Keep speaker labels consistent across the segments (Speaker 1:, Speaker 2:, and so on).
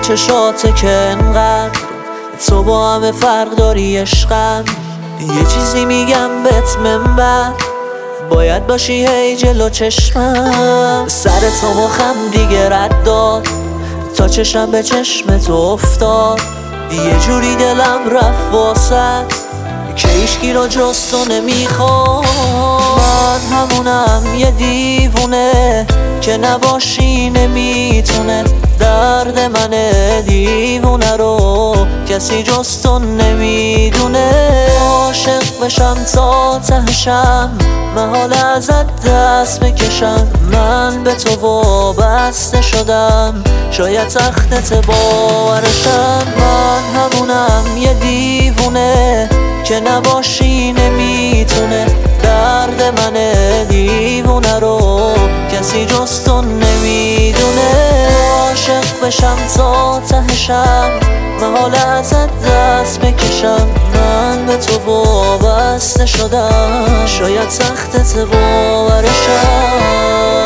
Speaker 1: چشاته که انقدر تو با همه فرق داری عشقم. یه چیزی میگم بهت منبر، باید باشی هی جلو چشمم. سر تو مخم دیگه رد داد، تا چشم به چشم تو افتاد. یه جوری دلم رفت واسط که هیچکی رو جز تو نمیخواد. من همونم یه دیوونه که نباشی نمیتونه. درد من دیوونه رو کسی جز تو نمیدونه. عاشق بشم تا تهشم، محال ازت دست بکشم. من به تو وابسته شدم، شاید تختت باورشم. من همونم یه دیوونه که نباشی نمیتونه. درد من دیوونه رو کسی جز تو نمیدونه. عاشق بشم تا تهشم، محال ازت دست بکشم. من به تو وابسته شدم، شاید تختت باورشم.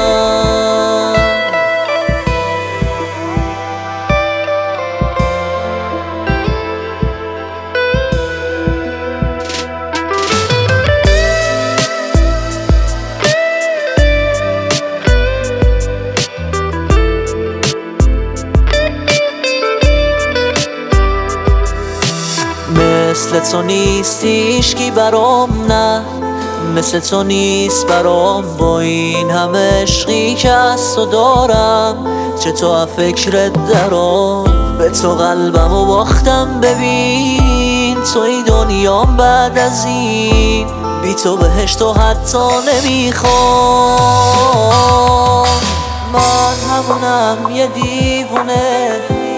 Speaker 1: مثل تو نیست هیچکی برام، نه مثل تو نیست برام. با این همه عشقی که از تو دارم، چطور فکرت درام. به تو قلبمو باختم، ببین توی دنیام بعد از این. بی تو بهشتو حتی نمیخوام. من همونم یه دیوونه.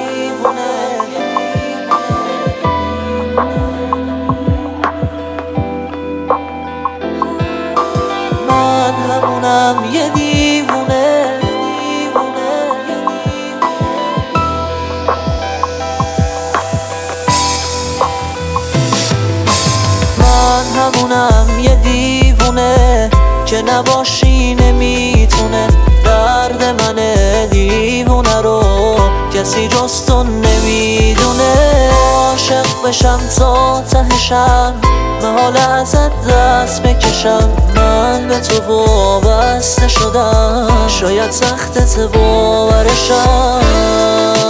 Speaker 1: من همونم یه دیوونه. من همونم یه دیوونه که نباشی نمیتونه. درد من دیوونه رو کسی جز تو نمیدونه. عاشق بشم تا تهشم، محال ازت دست بکشم. من به تو وابسته شدم، شاید تختت باورشم.